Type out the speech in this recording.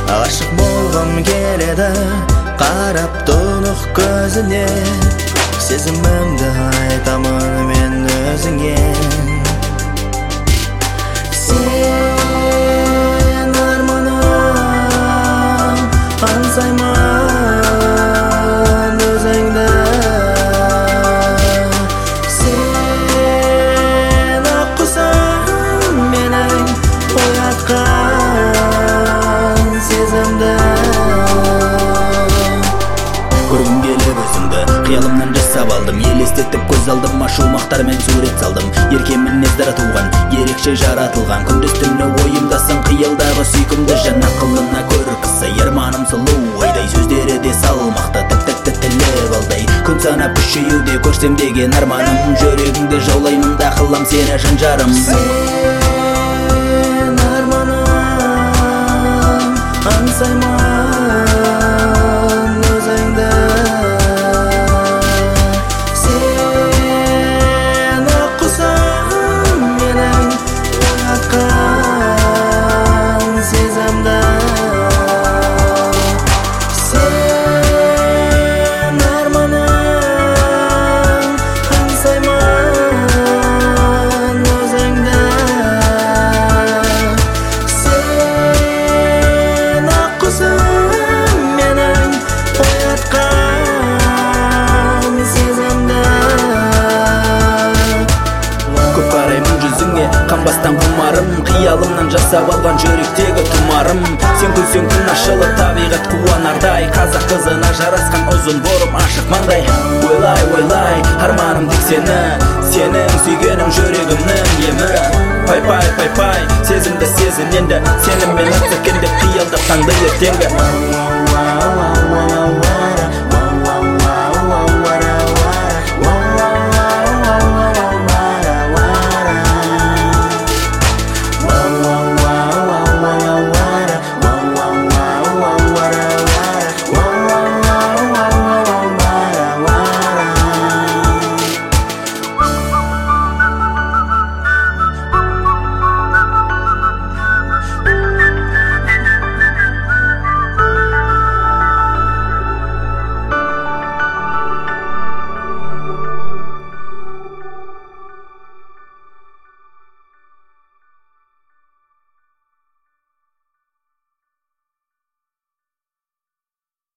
Aşık bolgum keledi qarap tunuq gözüne Sezimimdi aytaman men özüңe Sen armanım ansayman özüңde Sen akkusan mening oyatkan sezimde Көргім келіп өзіңді қиялымнан жасап алдым Елестетіп көз алдым ашылмақтармен сурет салдым Ерке мінездер туған ерекше жаратылған Күндіз түні ойымдасың қиялдағы сүйкімді жан ақылына көр қысса ерманым сұлу ойдай сөздері де салмақты тіп-тіпті тілі балдай күн санап күшеюде көрсем деген арманым жүрегіңді жаулаймын да қылам сені жан жарым Сен арманым аңсайман өзіңді Сен аққусың менің оятқан сезімді Сен арманым аңсайман өзіңді Сен аққусың менің оятқан сезімді Көп қараймын жүзіңе қанбастан құмарым Қиялымнан жасап алған жүректегі тұмарым Сен күлсең күн ашылып табиғат қуанардай Қазақ қызына жарасқан ұзын борым ашық маңдай Ойлай, ойлай, арманым тек сені Сенің сүйгенің жүрегімнің емі Пай-пай, пай-пай, сезімді сезін енді Сеніммен өтсекенде қиялдап таңды ертеңгі